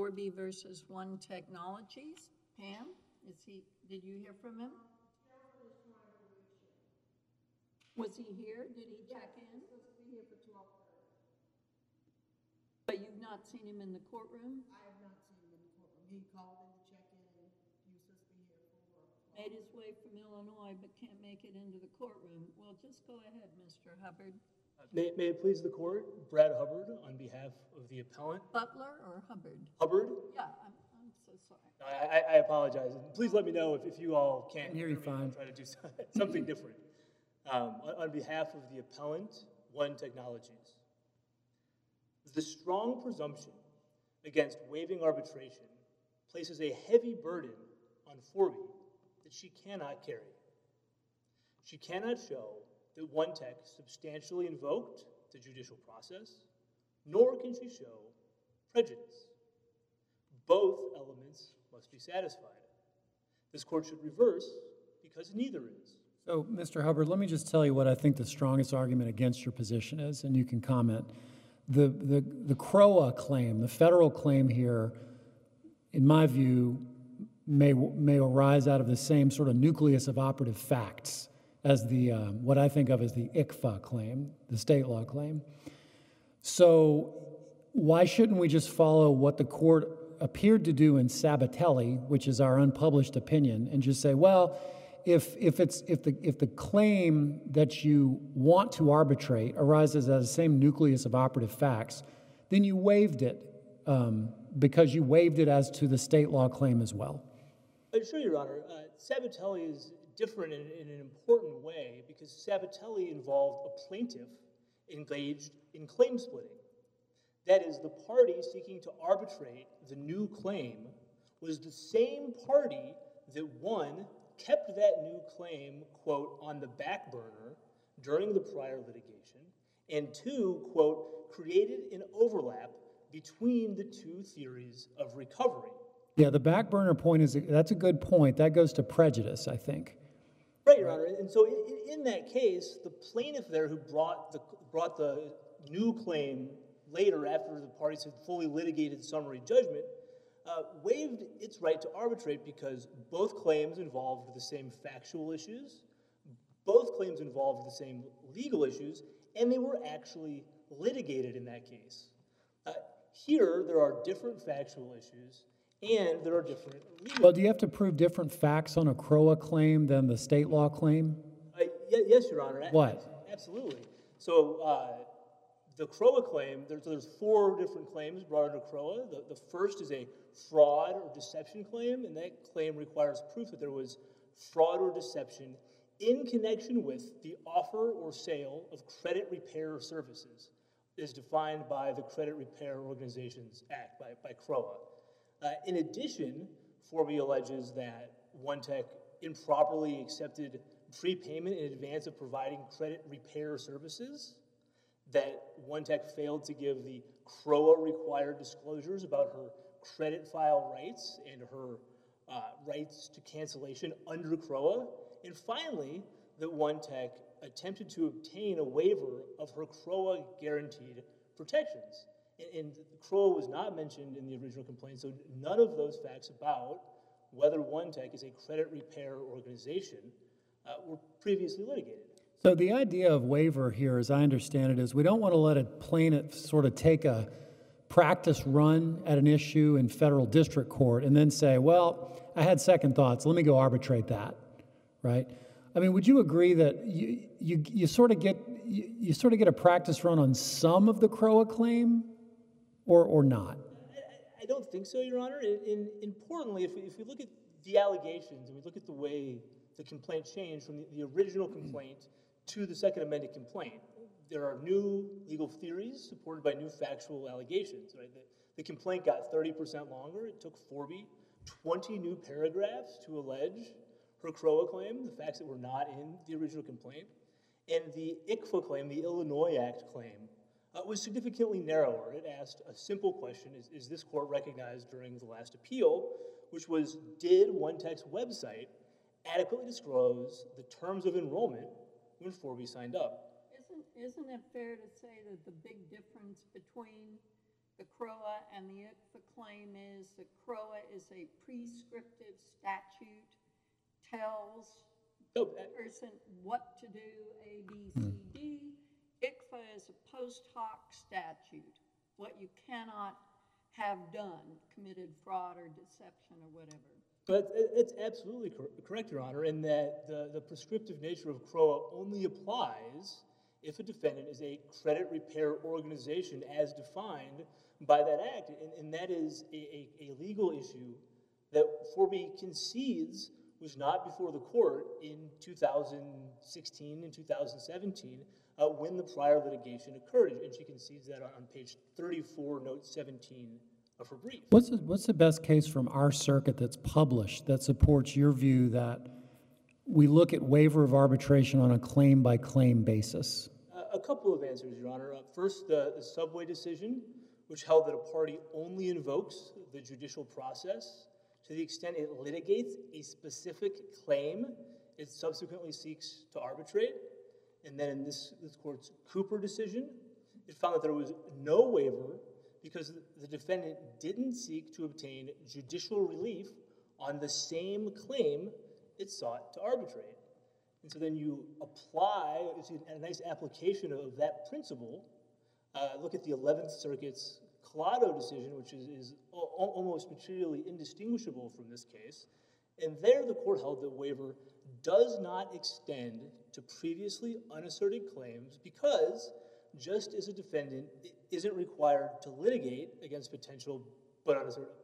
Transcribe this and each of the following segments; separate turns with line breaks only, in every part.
Forby versus One Technologies. Pam, did you hear from him? Was he here? Did he check in?
He was supposed to be here for 12:30.
But you've not seen him in the courtroom?
I have not seen him in the courtroom. He called in to check in, and he was supposed to be here for 12:30.
Made his way from Illinois, but can't make it into the courtroom. Well, just go ahead, Mr. Hubbard.
May it please the court, Brad Hubbard on behalf of the appellant.
Butler or Hubbard?
Hubbard?
Yeah, I'm so sorry.
I apologize. Please let me know if you all can't
hear you fine.
I'll try to do something different. On behalf of the appellant, One Technologies. The strong presumption against waiving arbitration places a heavy burden on Forby that she cannot carry. She cannot show that One Tech substantially invoked the judicial process, nor can she show prejudice. Both elements must be satisfied. This court should reverse because neither is.
So, Mr. Hubbard, let me just tell you what I think the strongest argument against your position is, and you can comment. The CROA claim, the federal claim here, in my view, may arise out of the same sort of nucleus of operative facts as the what I think of as the ICFA claim, the state law claim. So why shouldn't we just follow what the court appeared to do in Sabatelli, which is our unpublished opinion, and just say, well, if the claim that you want to arbitrate arises out of the same nucleus of operative facts, then you waived it because you waived it as to the state law claim as well.
Sure, Your Honor. Sabatelli is different in an important way because Sabatelli involved a plaintiff engaged in claim splitting. That is, the party seeking to arbitrate the new claim was the same party that, one, kept that new claim, quote, on the back burner during the prior litigation, and two, quote, created an overlap between the two theories of recovery.
Yeah, the back burner point that's a good point. That goes to prejudice, I think.
Right, Your Honor. And so in that case, the plaintiff there who brought the new claim later after the parties had fully litigated summary judgment waived its right to arbitrate because both claims involved the same factual issues, both claims involved the same legal issues, and they were actually litigated in that case. Here, there are different factual issues, and there are different legal.
Well, do you have to prove different facts on a CROA claim than the state law claim?
Yes, Your Honor.
What?
Absolutely. So the CROA claim, there's four different claims brought under CROA. The first is a fraud or deception claim, and that claim requires proof that there was fraud or deception in connection with the offer or sale of credit repair services, as defined by the Credit Repair Organizations Act, by CROA. In addition, Forby alleges that One Tech improperly accepted prepayment in advance of providing credit repair services, that One Tech failed to give the CROA required disclosures about her credit file rights and her rights to cancellation under CROA, and finally, that One Tech attempted to obtain a waiver of her CROA guaranteed protections. And CROA was not mentioned in the original complaint, so none of those facts about whether One Tech is a credit repair organization were previously litigated.
So the idea of waiver here, as I understand it, is we don't want to let a plaintiff sort of take a practice run at an issue in federal district court and then say, well, I had second thoughts, let me go arbitrate that, right? I mean, would you agree that you sort of get a practice run on some of the CROA claim, or not?
I don't think so, Your Honor. Importantly, if we look at the allegations and we look at the way the complaint changed from the original complaint to the second amended complaint, there are new legal theories supported by new factual allegations. Right? The complaint got 30% longer. It took Forby 20 new paragraphs to allege her CROA claim, the facts that were not in the original complaint. And the ICFA claim, the Illinois Act claim, was significantly narrower. It asked a simple question, is this court recognized during the last appeal, which was, did One Tech's website adequately disclose the terms of enrollment when Forby signed up?
Isn't it fair to say that the big difference between the CROA and the ICFA claim is the CROA is a prescriptive statute, tells
Oh,
the person what to do, A, B, C, D. ICFA is a post hoc statute, what you cannot have done, committed fraud or deception or whatever.
But it's absolutely correct, Your Honor, in that the prescriptive nature of CROA only applies if a defendant is a credit repair organization as defined by that act. And that is a legal issue that Forby concedes was not before the court in 2016 and 2017 when the prior litigation occurred. And she concedes that on page 34, note 17 of her brief.
What's the best case from our circuit that's published that supports your view that we look at waiver of arbitration on a claim-by-claim basis?
A couple of answers, Your Honor. First, the Subway decision, which held that a party only invokes the judicial process to the extent it litigates a specific claim it subsequently seeks to arbitrate. And then in this court's Cooper decision, it found that there was no waiver because the defendant didn't seek to obtain judicial relief on the same claim it sought to arbitrate. And so then you apply, it's a nice application of that principle. Look at the 11th Circuit's Collado decision, which is almost materially indistinguishable from this case. And there the court held that waiver does not extend to previously unasserted claims because just as a defendant isn't required to litigate against potential but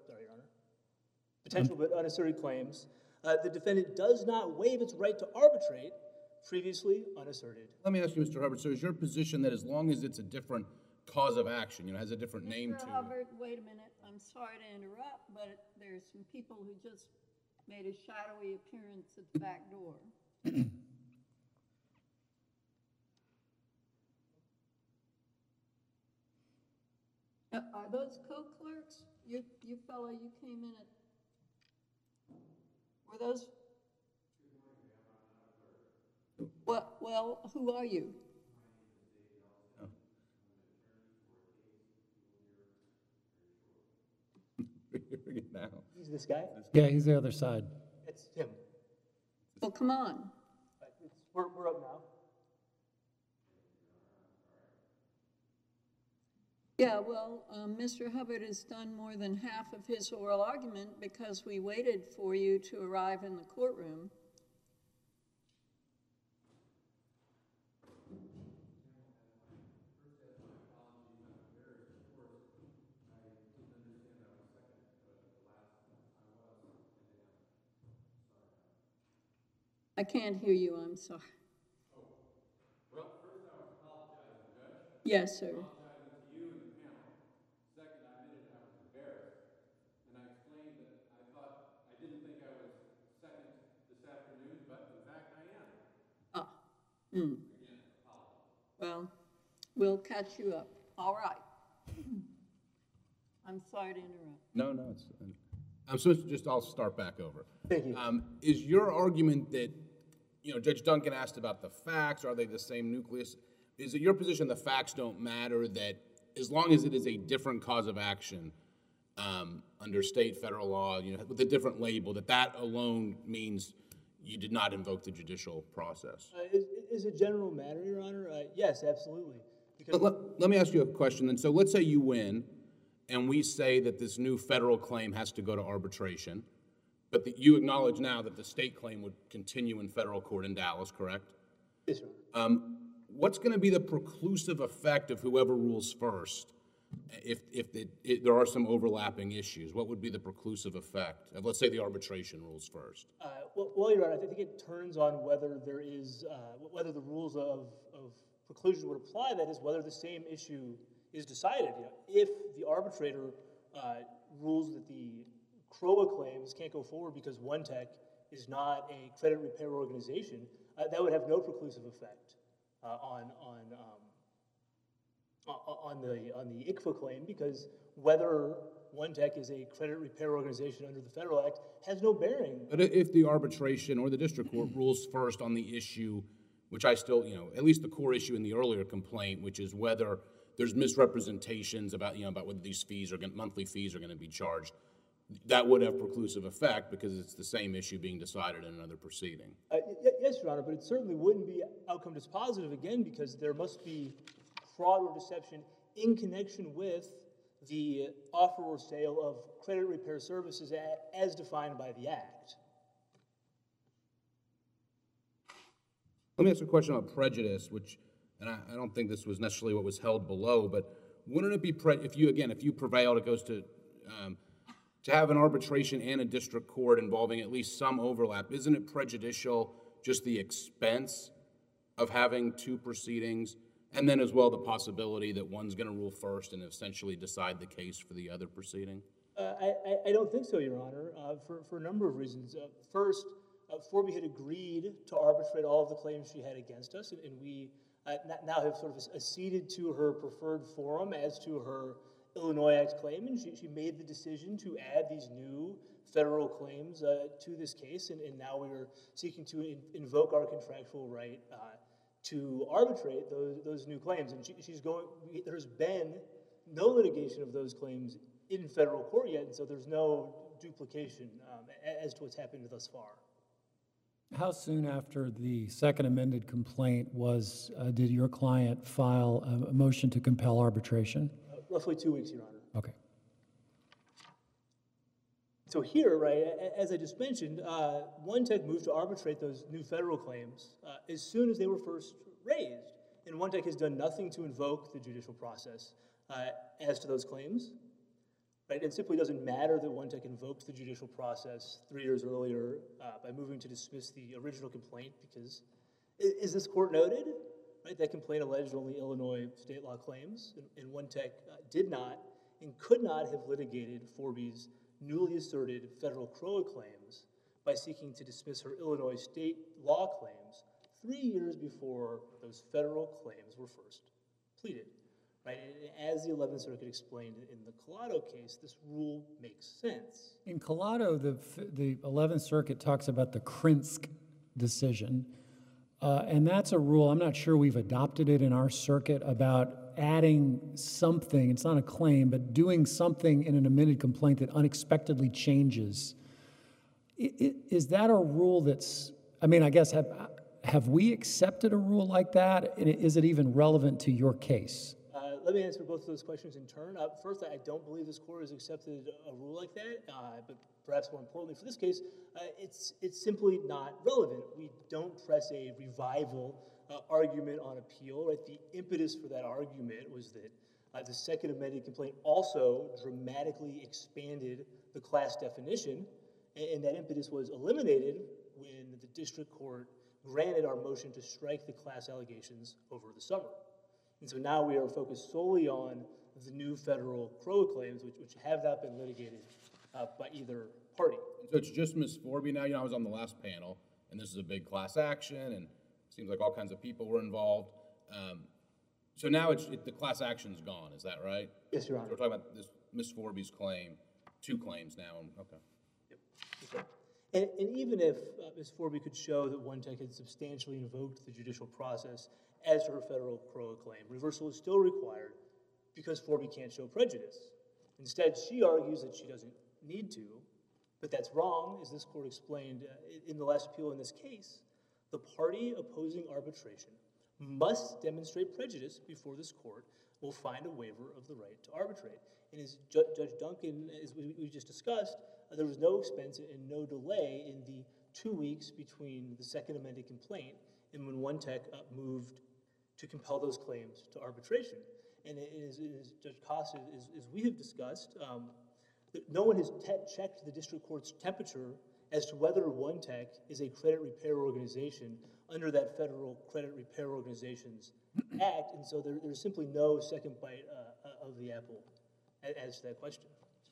unasserted claims, the defendant does not waive its right to arbitrate previously unasserted.
Let me ask you, Mr. Hubbard, so is your position that as long as it's a different cause of action, has a different name to
Mr.
it?
Hubbard, wait a minute. I'm sorry to interrupt, but there's some people who just made a shadowy appearance at the back door. Are those co-clerks? You fella, you came in at... Were those... Well, who are you?
Now.
He's this guy?
Yeah, he's the other side.
It's him.
Well, come on.
We're up now.
Yeah, well, Mr. Hubbard has done more than half of his oral argument because we waited for you to arrive in the courtroom. I can't hear you, I'm sorry.
Well, first I was apologizing, Judge.
Yes, sir.
Apologizing to you and the panel. Second, I admitted I was embarrassed. And I explained that I thought, I didn't think I was second this afternoon, but in fact I am. Again, apologies.
Well, we'll catch you up. All right. I'm sorry to interrupt.
No, it's... I'll start back over.
Thank you.
Is your argument that, Judge Duncan asked about the facts, are they the same nucleus? Is it your position the facts don't matter, that as long as it is a different cause of action under state, federal law, with a different label, that alone means you did not invoke the judicial process?
Is a general matter, Your Honor? Yes, absolutely. Because
Let me ask you a question then. So let's say you win, and we say that this new federal claim has to go to arbitration, but that you acknowledge now that the state claim would continue in federal court in Dallas, correct?
yes, Your Honor.
What's going to be the preclusive effect of whoever rules first if there are some overlapping issues? What would be the preclusive effect of, let's say, the arbitration rules first?
Well, Your Honor, I think it turns on whether there is, whether the rules of preclusion would apply. That is, whether the same issue is decided. If the arbitrator rules that the CROA claims can't go forward because One Tech is not a credit repair organization, that would have no preclusive effect on the ICFA claim, because whether One Tech is a credit repair organization under the Federal Act has no bearing.
But if the arbitration or the district court rules first on the issue, which I still, at least the core issue in the earlier complaint, which is whether there's misrepresentations about, about whether these fees are monthly fees are going to be charged, that would have preclusive effect because it's the same issue being decided in another proceeding.
Yes, Your Honor, but it certainly wouldn't be outcome dispositive, again, because there must be fraud or deception in connection with the offer or sale of credit repair services as defined by the Act.
Let me ask a question about prejudice, which, and I don't think this was necessarily what was held below, but wouldn't it be, if you prevailed, it goes to have an arbitration and a district court involving at least some overlap, isn't it prejudicial just the expense of having two proceedings, and then as well the possibility that one's going to rule first and essentially decide the case for the other proceeding?
I don't think so, Your Honor, for a number of reasons. First, Forby had agreed to arbitrate all of the claims she had against us, and we now have sort of acceded to her preferred forum as to her Illinois Act claim, and she made the decision to add these new federal claims to this case, and now we are seeking to invoke our contractual right to arbitrate those new claims. And there's been no litigation of those claims in federal court yet, and so there's no duplication as to what's happened thus far.
How soon after the second amended complaint did your client file a motion to compel arbitration?
Roughly 2 weeks, Your Honor.
Okay.
So here, right, as I just mentioned, One Tech moved to arbitrate those new federal claims as soon as they were first raised. And One Tech has done nothing to invoke the judicial process as to those claims. Right? It simply doesn't matter that One Tech invoked the judicial process 3 years earlier by moving to dismiss the original complaint, because, as this court noted, right, that complaint alleged only Illinois state law claims, and One Tech did not and could not have litigated Forby's newly asserted federal CROA claims by seeking to dismiss her Illinois state law claims 3 years before those federal claims were first pleaded. Right? And as the 11th Circuit explained in the Collado case, this rule makes sense.
In Collado, the 11th Circuit talks about the Krinsk decision, and that's a rule, I'm not sure we've adopted it in our circuit, about adding something, it's not a claim, but doing something in an amended complaint that unexpectedly changes. Is that a rule that's, I mean, I guess, have we accepted a rule like that? And is it even relevant to your case?
Let me answer both of those questions in turn. First, I don't believe this court has accepted a rule like that, but perhaps more importantly for this case, it's simply not relevant. We don't press a revival argument on appeal. Right? The impetus for that argument was that the second amended complaint also dramatically expanded the class definition, and that impetus was eliminated when the district court granted our motion to strike the class allegations over the summer. And so now we are focused solely on the new federal CROA claims, which have not been litigated by either party.
So it's just Ms. Forby now? I was on the last panel, and this is a big class action, and it seems like all kinds of people were involved. So now the class action's gone, is that right?
Yes, Your Honor.
So we're talking about this Ms. Forby's claim, two claims now, okay.
Yep. Okay. And even if Ms. Forby could show that One Tech had substantially invoked the judicial process as to her federal CROA claim, reversal is still required because Forby can't show prejudice. Instead, she argues that she doesn't need to, but that's wrong, as this court explained in the last appeal in this case. The party opposing arbitration must demonstrate prejudice before this court will find a waiver of the right to arbitrate. And as Judge Duncan, as we just discussed, there was no expense and no delay in the 2 weeks between the second amended complaint and when One Tech moved to compel those claims to arbitration. And as Judge Costa, as we have discussed, no one has checked the district court's temperature as to whether One Tech is a credit repair organization under that Federal Credit Repair Organizations Act, and so there's simply no second bite of the apple as to that question.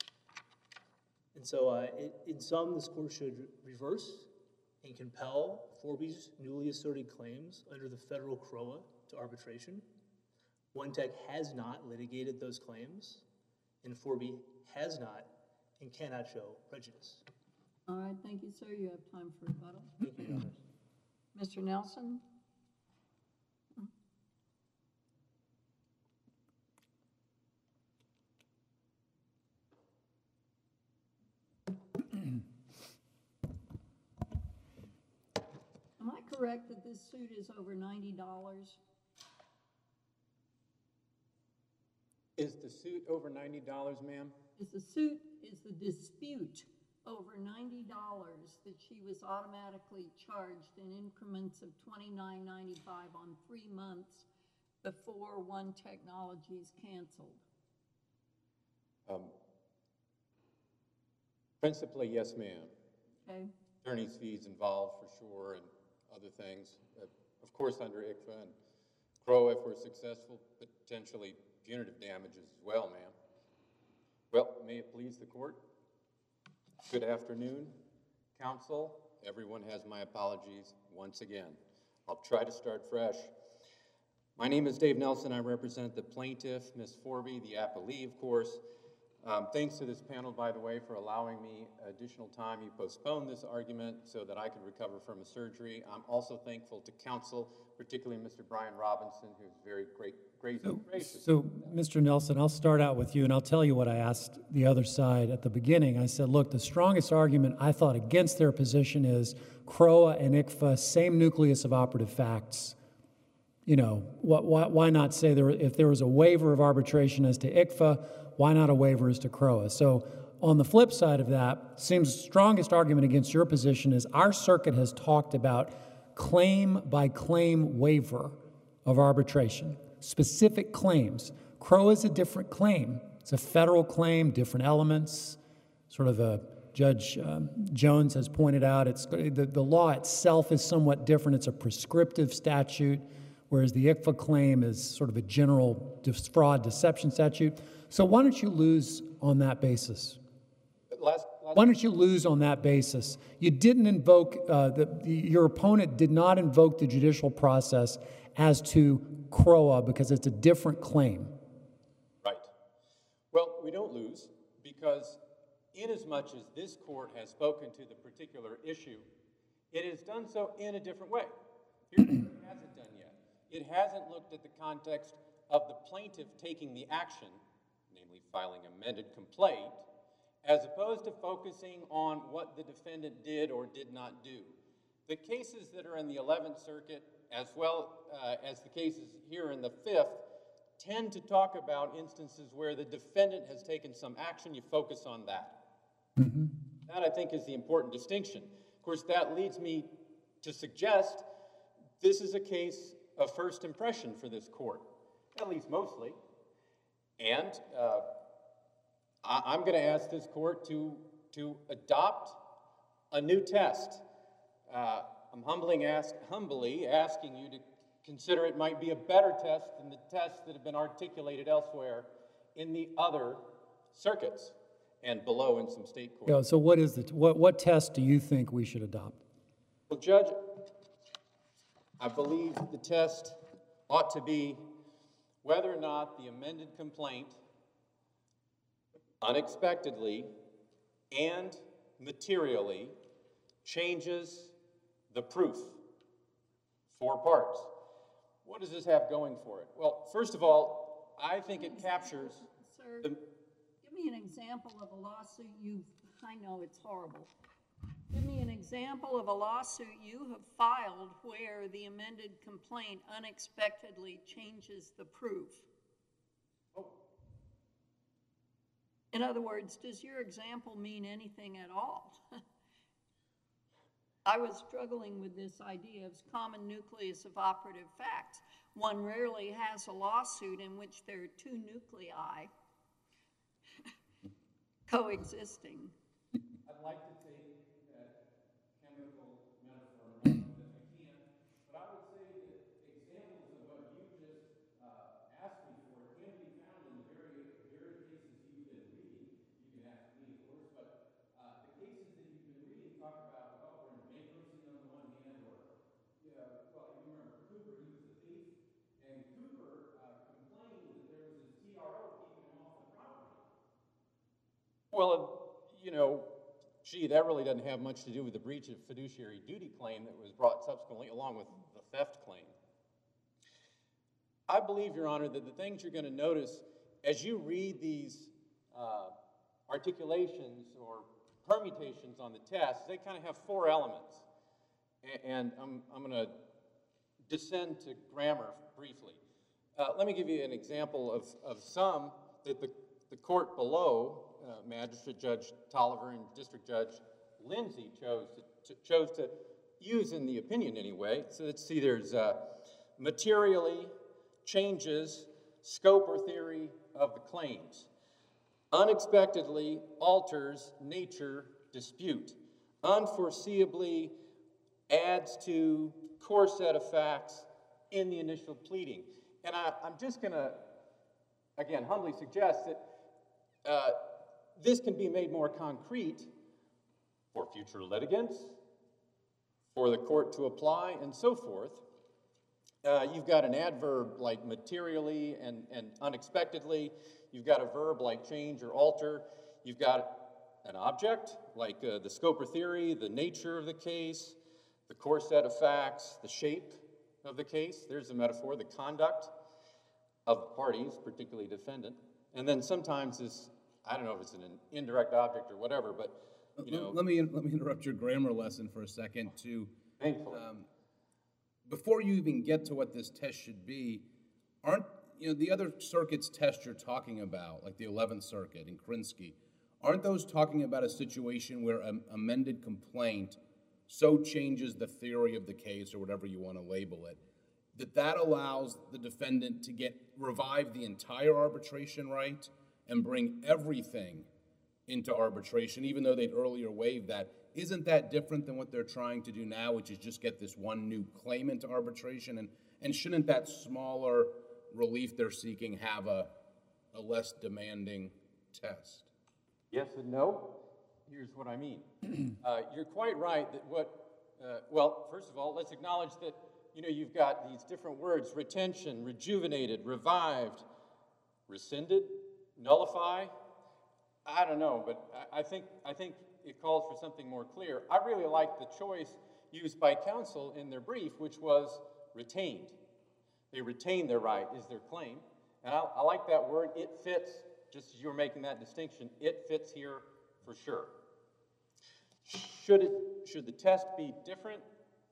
And so in sum, this court should reverse and compel Forby's newly asserted claims under the federal CROA to arbitration. One Tech has not litigated those claims, and Forby has not and cannot show prejudice.
All right, thank you, sir. You have time for rebuttal.
Thank you, Your Honor.
Mr. Nelson? correct that this suit is over $90?
Is the suit over $90, ma'am?
Is the dispute over $90 that she was automatically charged in increments of $29.95 on 3 months before One Technologies canceled?
Principally, yes, ma'am.
Okay.
Attorney's fees involved for sure, and other things. Of course, under ICFA and CROA, if we're successful, potentially punitive damages as well, ma'am. Well, may it please the court. Good afternoon, counsel. Everyone has my apologies once again. I'll try to start fresh. My name is Dave Nelson. I represent the plaintiff, Ms. Forby, the appellee, of course. Thanks to this panel, by the way, for allowing me additional time. You postponed this argument so that I could recover from a surgery. I'm also thankful to counsel, particularly Mr. Brian Robinson, who's very gracious.
So, Mr. Nelson, I'll start out with you, and I'll tell you what I asked the other side at the beginning. I said, look, the strongest argument I thought against their position is CROA and ICFA, same nucleus of operative facts. You know, why not say if there was a waiver of arbitration as to ICFA, why not a waiver as to CROA? So on the flip side of that, seems the strongest argument against your position is our circuit has talked about claim by claim waiver of arbitration, specific claims. CROA is a different claim. It's a federal claim, different elements. Sort of Judge Jones has pointed out, the law itself is somewhat different. It's a prescriptive statute, whereas the ICFA claim is sort of a general fraud deception statute. So why don't you lose on that basis? Why don't you lose on that basis? You didn't invoke, your opponent did not invoke the judicial process as to CROA because it's a different claim.
Right. Well, we don't lose because inasmuch as this court has spoken to the particular issue, it has done so in a different way. Here's what it hasn't done yet. It hasn't looked at the context of the plaintiff taking the action, namely filing amended complaint, as opposed to focusing on what the defendant did or did not do. The cases that are in the 11th Circuit, as well as the cases here in the 5th, tend to talk about instances where the defendant has taken some action. You focus on that. Mm-hmm. That, I think, is the important distinction. Of course, that leads me to suggest this is a case of first impression for this court, at least mostly. And I'm going to ask this court to adopt a new test. I'm humbly asking you to consider it might be a better test than the tests that have been articulated elsewhere in the other circuits and below in some state courts.
Yeah, so what test do you think we should adopt?
Well, Judge, I believe the test ought to be whether or not the amended complaint unexpectedly and materially changes the proof. 4 parts. What does this have going for it? Well, first of all, I think it captures...
Sir, give me an example of a lawsuit I know it's horrible. Give me an example of a lawsuit you have filed where the amended complaint unexpectedly changes the proof.
Oh.
In other words, does your example mean anything at all? I was struggling with this idea of common nucleus of operative facts. One rarely has a lawsuit in which there are 2 nuclei coexisting.
I'd like to take that chemical metaphor as I can, but I would say that examples of what you just asked me for can be found in the very cases you've been reading. You can ask me, of course, but the cases that you've been reading talk about, well, we're in bankruptcy on the one hand, or, well, you remember Cooper, he was a thief, and Cooper complained that there was a TRO keeping him off the property.
Well, gee, that really doesn't have much to do with the breach of fiduciary duty claim that was brought subsequently along with the theft claim. I believe, Your Honor, that the things you're going to notice as you read these articulations or permutations on the test, they kind of have 4 elements. and I'm going to descend to grammar briefly. Let me give you an example of some that the court below, Magistrate Judge Tolliver and District Judge Lindsay chose to use in the opinion anyway. So let's see, there's materially changes scope or theory of the claims, unexpectedly alters nature dispute, unforeseeably adds to core set of facts in the initial pleading. And I'm just going to, again, humbly suggest that this can be made more concrete for future litigants, for the court to apply, and so forth. You've got an adverb like materially and unexpectedly. You've got a verb like change or alter. You've got an object like the scope or theory, the nature of the case, the core set of facts, the shape of the case. There's a metaphor, the conduct of parties, particularly defendant. And then sometimes this, I don't know if it's an indirect object or whatever, but you know.
Let me interrupt your grammar lesson for a second to,
Thankfully.
before you even get to what this test should be, aren't, the other circuits test you're talking about, like the 11th Circuit and Krinsky, aren't those talking about a situation where an amended complaint so changes the theory of the case or whatever you want to label it, that allows the defendant to revive the entire arbitration right and bring everything into arbitration, even though they'd earlier waived that? Isn't that different than what they're trying to do now, which is just get this one new claim into arbitration? And shouldn't that smaller relief they're seeking have a less demanding test?
Yes and no. Here's what I mean. You're quite right that well, first of all, let's acknowledge that, you've got these different words: retention, rejuvenated, revived, rescinded, nullify. I don't know, but I think it calls for something more clear. I really like the choice used by counsel in their brief, which was retained. They retain their right is their claim. And I like that word. It fits, just as you were making that distinction, it fits here for sure. Should the test be different?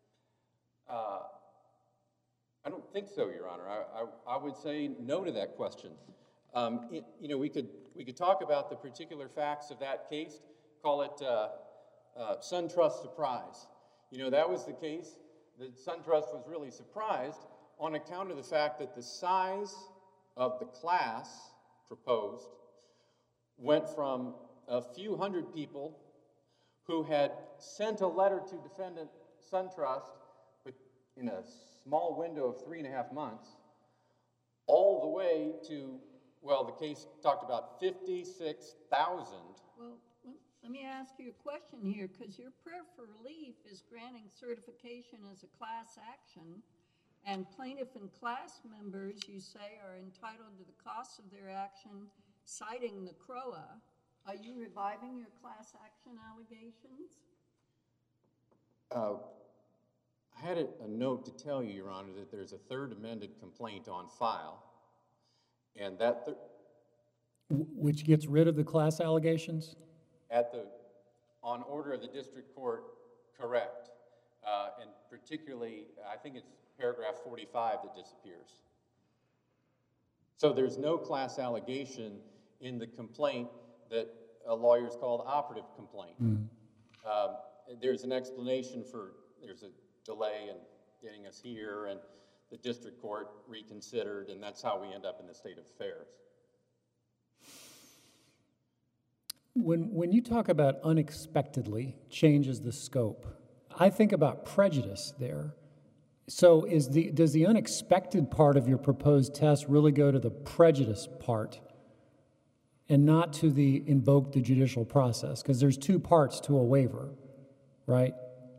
I don't think so, Your Honor. I would say no to that question. We could talk about the particular facts of that case, call it SunTrust surprise. That was the case that SunTrust was really surprised on account of the fact that the size of the class proposed went from a few hundred people who had sent a letter to defendant SunTrust, but in a small window of 3.5 months, all the way to, well, the case talked about 56,000.
Well, let me ask you a question here, because your prayer for relief is granting certification as a class action, and plaintiff and class members, you say, are entitled to the costs of their action, citing the CROA. Are you reviving your class action allegations?
I had a note to tell you, Your Honor, that there's a third amended complaint on file, and that
Which gets rid of the class allegations?
on order of the district court, correct. And particularly, I think it's paragraph 45 that disappears. So there's no class allegation in the complaint that lawyers call the operative complaint. There's an explanation there's a delay in getting us here, and the district court reconsidered, and that's how we end up in the state of affairs.
When you talk about unexpectedly changes the scope, I think about prejudice there. So does the unexpected part of your proposed test really go to the prejudice part and not to invoke the judicial process? Because there's two parts to a waiver, right?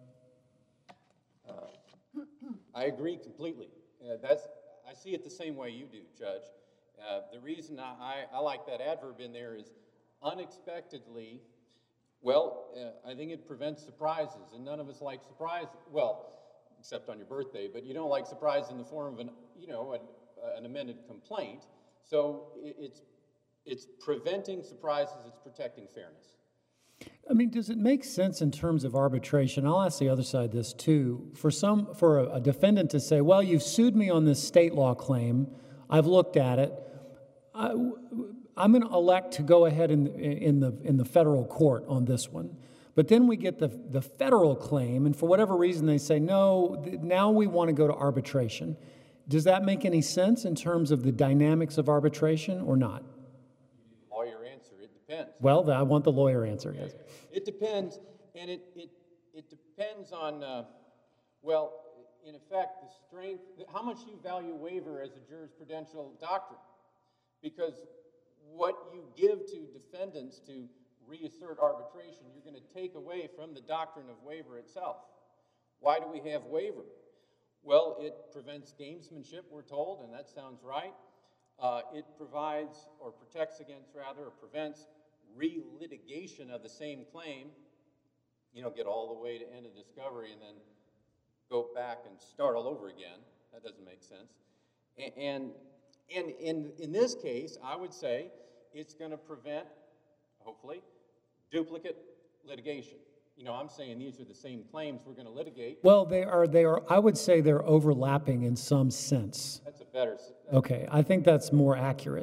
I agree completely. I see it the same way you do, Judge. The reason I like that adverb in there is unexpectedly. Well, I think it prevents surprises, and none of us like surprise. Well, except on your birthday, but you don't like surprise in the form of an amended complaint. So it's preventing surprises. It's protecting fairness.
I mean, does it make sense in terms of arbitration? I'll ask the other side this too. For a defendant to say, well, you've sued me on this state law claim, I've looked at it, I'm going to elect to go ahead in the federal court on this one. But then we get the federal claim, and for whatever reason they say, no, now we want to go to arbitration. Does that make any sense in terms of the dynamics of arbitration or not?
Lawyer answer, it depends.
Well, I want the lawyer answer, yes.
It depends, and it depends on, well, in effect, the strength, how much you value waiver as a jurisprudential doctrine. Because what you give to defendants to reassert arbitration, you're going to take away from the doctrine of waiver itself. Why do we have waiver? Well, it prevents gamesmanship, we're told, and that sounds right. It provides, or protects against, rather, or prevents relitigation of the same claim. You don't get all the way to end of discovery and then go back and start all over again. That doesn't make sense. And in this case, I would say it's going to prevent, hopefully, duplicate litigation. You know, I'm saying these are the same claims we're going to litigate.
Well, they are, I would say they're overlapping in some sense.
That's a better.
Okay, I think that's more accurate.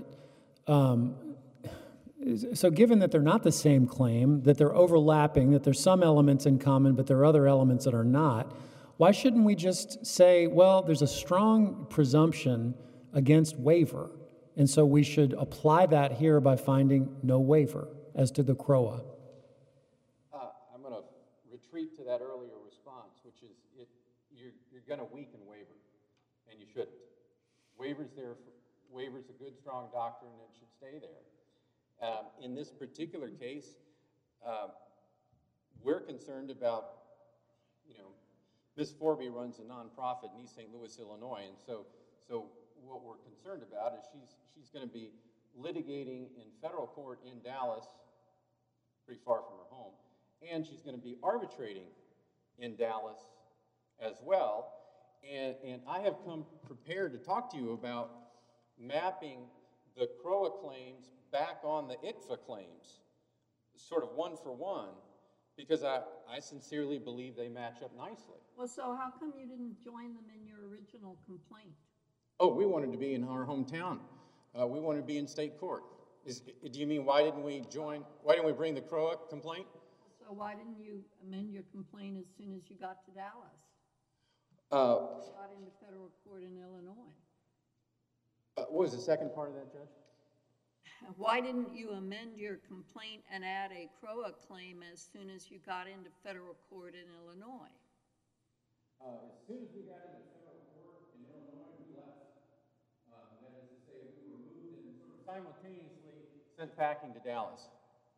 So given that they're not the same claim, that they're overlapping, that there's some elements in common, but there are other elements that are not, why shouldn't we just say, well, there's a strong presumption against waiver, and so we should apply that here by finding no waiver as to the CROA?
I'm going to retreat to that earlier response, which is you're going to weaken waiver, and you shouldn't. Waiver's a good, strong doctrine, and it should stay there. In this particular case, we're concerned about, Ms. Forby runs a nonprofit in East St. Louis, Illinois, and so what we're concerned about is she's going to be litigating in federal court in Dallas, pretty far from her home, and she's going to be arbitrating in Dallas as well. And I have come prepared to talk to you about mapping the CROA claims back on the ICFA claims, sort of one for one, because I sincerely believe they match up nicely.
Well, so how come you didn't join them in your original complaint?
Oh, we wanted to be in our hometown. We wanted to be in state court. Do you mean why didn't we bring the CROA complaint?
So why didn't you amend your complaint as soon as you got to Dallas? Got into federal court in Illinois.
What was the second part of that, Judge?
Why didn't you amend your complaint and add a CROA claim as soon as you got into federal court in Illinois?
As soon as we got into federal court in Illinois, we left. That is to say, we were moved and sort of
Simultaneously sent packing to Dallas.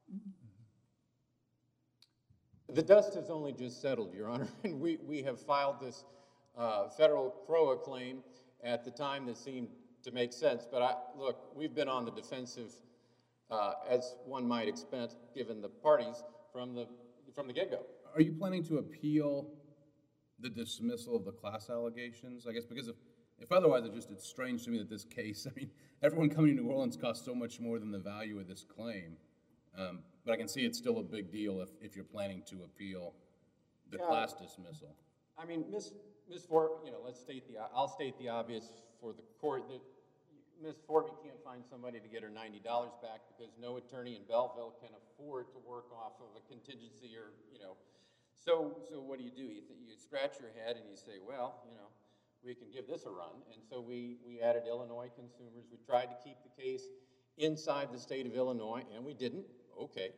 The dust has only just settled, Your Honor, and we have filed this federal CROA claim at the time that seemed to make sense. But look, we've been on the defensive, as one might expect, given the parties from the get-go.
Are you planning to appeal the dismissal of the class allegations? I guess because if otherwise, it's strange to me that this case, everyone coming to New Orleans costs so much more than the value of this claim. But I can see it's still a big deal if you're planning to appeal the class dismissal.
Ms. Forby, I'll state the obvious for the court that Ms. Forby can't find somebody to get her $90 back because no attorney in Belleville can afford to work off of a contingency or, So what do? You scratch your head and you say, well, we can give this a run. And so we added Illinois consumers. We tried to keep the case inside the state of Illinois, and we didn't. Okay.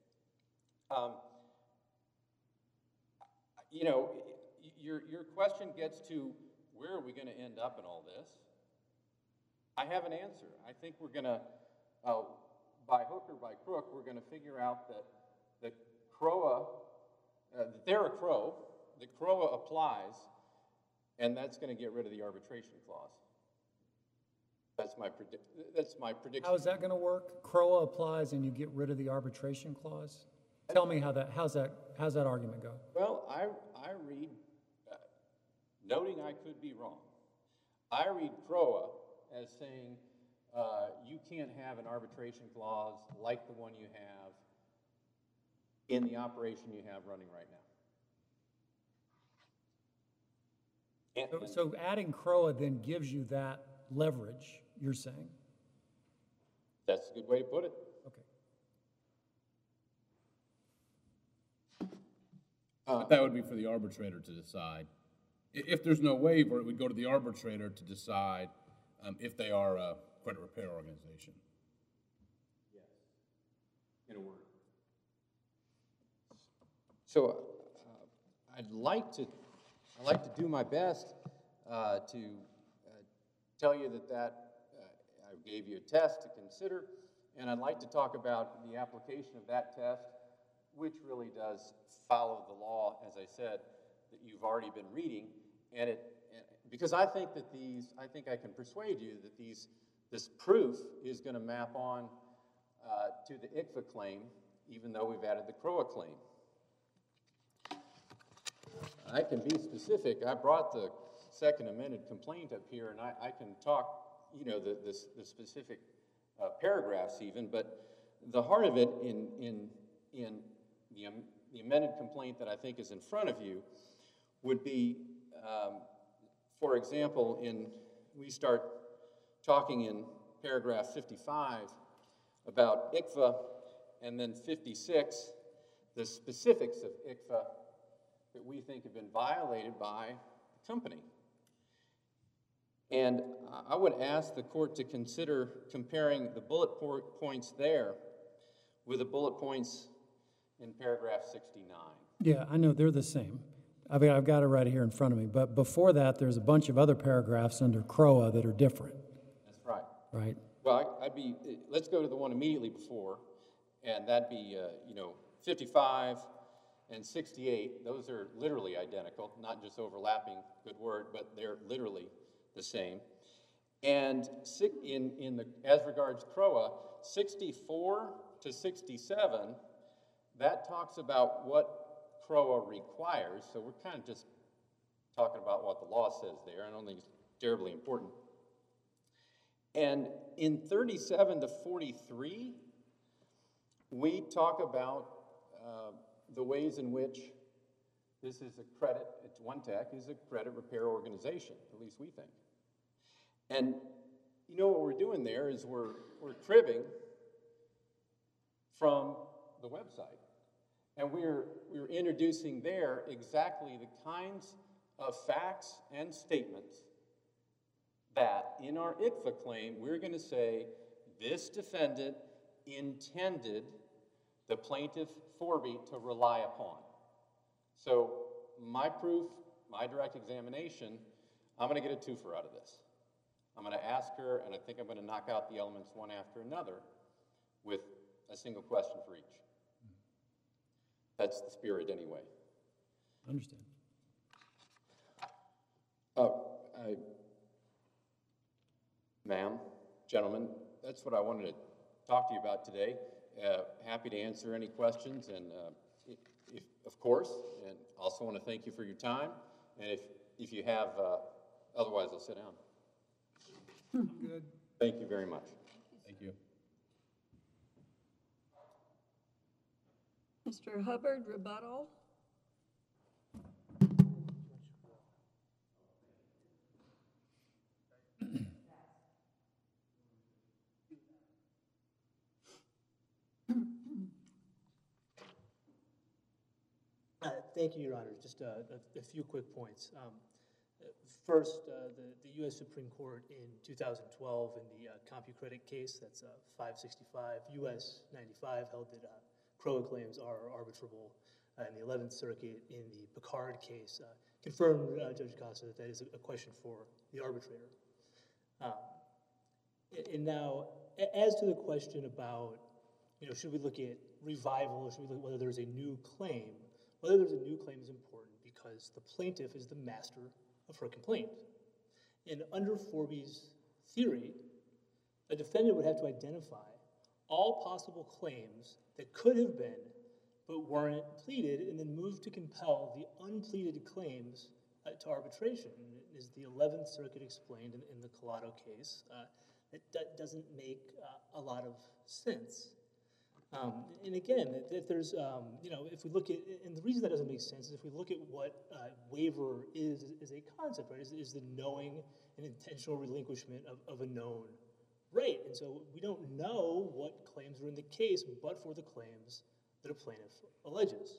Your question gets to where are we going to end up in all this? I have an answer. I think we're going to, by hook or by crook, we're going to figure out that the CROA, that they're a CRO, the CROA applies, and that's going to get rid of the arbitration clause. That's my prediction.
How is that going to work? CROA applies and you get rid of the arbitration clause? Tell me how's that argument go?
Well, I read, noting I could be wrong, I read CROA as saying you can't have an arbitration clause like the one you have in the operation you have running right now.
So adding CROA then gives you that leverage, you're saying?
That's a good way to put it.
Okay.
But that would be for the arbitrator to decide. If there's no waiver, it would go to the arbitrator to decide if they are a credit repair organization.
Yes, in a word. So I'd like to do my best to tell you that I gave you a test to consider, and I'd like to talk about the application of that test, which really does follow the law, as I said, that you've already been reading, and because I think I can persuade you that this proof is going to map on to the ICFA claim, even though we've added the CROA claim. I can be specific. I brought the second amended complaint up here, and I can talk, the specific paragraphs even, but the heart of it in the amended complaint that I think is in front of you would be, for example, we start talking in paragraph 55 about ICFA, and then 56, the specifics of ICFA that we think have been violated by the company. And I would ask the court to consider comparing the bullet points there with the bullet points in paragraph 69.
Yeah, I know, they're the same. I've got it right here in front of me. But before that, there's a bunch of other paragraphs under CROA that are different.
That's right.
Right?
Well, let's go to the one immediately before, and that'd be, 55 and 68. Those are literally identical, not just overlapping, good word, but they're literally the same. And as regards CROA, 64 to 67, that talks about what CROA requires. So we're kind of just talking about what the law says there. I don't think it's terribly important. And in 37 to 43, we talk about the ways in which this is OneTech is a credit repair organization, at least we think. And what we're doing there is we're cribbing from the website. And we're introducing there exactly the kinds of facts and statements that in our ICFA claim, we're going to say this defendant intended the plaintiff Forby to rely upon. So my proof, my direct examination, I'm going to get a twofer out of this. I'm going to ask her, and I think I'm going to knock out the elements one after another with a single question for each. That's the spirit anyway.
I understand.
Ma'am, gentlemen, that's what I wanted to talk to you about today. Happy to answer any questions, and if, of course, and also want to thank you for your time. And if you have, otherwise I'll sit down.
Good.
Thank you very much.
Thank you.
Mr. Hubbard, rebuttal?
Thank you, Your Honor. Just a few quick points. First, the U.S. Supreme Court in 2012 in the CompuCredit case, that's 565 U.S. 95, held that CROA claims are arbitrable. In the 11th Circuit in the Picard case, confirmed, Judge Costa, that is a question for the arbitrator. And now, as to the question about, should we look at revival, or should we look at whether there's a new claim? Whether there's a new claim is important because the plaintiff is the master of her complaint. And under Forby's theory, a defendant would have to identify all possible claims that could have been but weren't pleaded, and then move to compel the unpleaded claims to arbitration. As the 11th Circuit explained in the Collado case, that doesn't make a lot of sense. And again, that there's, you know, if we look at, and the reason that doesn't make sense is if we look at what waiver is a concept, right, is the knowing and intentional relinquishment of a known right. And so we don't know what claims are in the case but for the claims that a plaintiff alleges.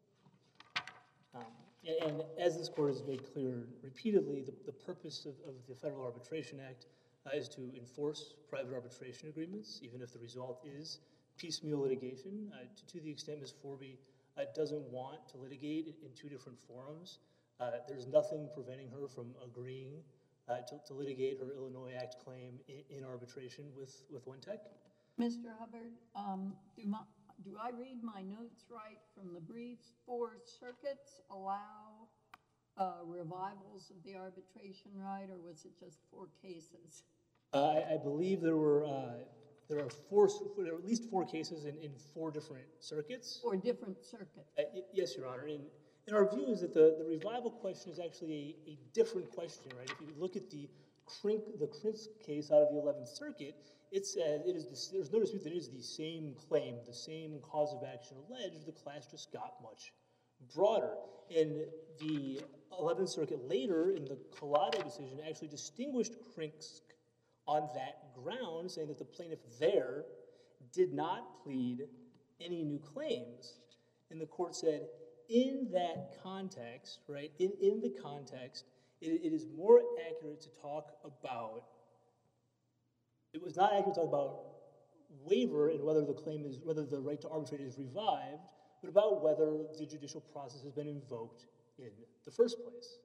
And as this court has made clear repeatedly, the purpose of the Federal Arbitration Act is to enforce private arbitration agreements, even if the result is piecemeal litigation. To the extent Ms. Forby doesn't want to litigate in two different forums, there's nothing preventing her from agreeing to litigate her Illinois Act claim in arbitration with OneTech.
Mr. Hubbard, do I read my notes right from the briefs? 4 circuits allow revivals of the arbitration right, or was it just 4 cases?
I believe there are at least 4 cases in 4 different circuits.
4 different circuits.
Yes, Your Honor. And our view is that the revival question is actually a different question, right? If you look at the Krinsk case out of the 11th Circuit, it says there's no dispute that it is the same claim, the same cause of action alleged. The class just got much broader. And the 11th Circuit later, in the Collado decision, actually distinguished Krinsk on that ground, saying that the plaintiff there did not plead any new claims. And the court said, in that context, right, in the context, it is more accurate to talk about, it was not accurate to talk about waiver and whether the right to arbitrate is revived, but about whether the judicial process has been invoked in the first place.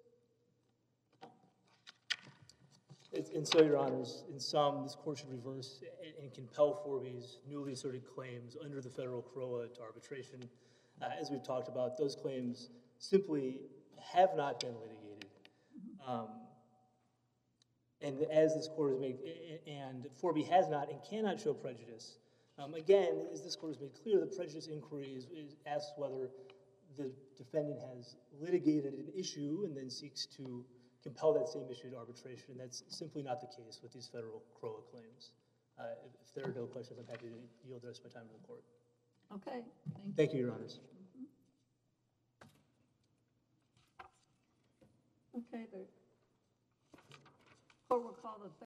And so, Your Honors, in sum, this court should reverse and compel Forby's newly asserted claims under the federal CROA to arbitration. As we've talked about, those claims simply have not been litigated. And as this court has made, and Forby has not and cannot show prejudice. Again, as this court has made clear, the prejudice inquiry asks whether the defendant has litigated an issue and then seeks to compel that same issue to arbitration. And that's simply not the case with these federal CROA claims. If there are no questions, I'm happy to yield the rest of my time to the court.
Okay, thank you.
Thank you, Your Honors.
Okay, the court will call the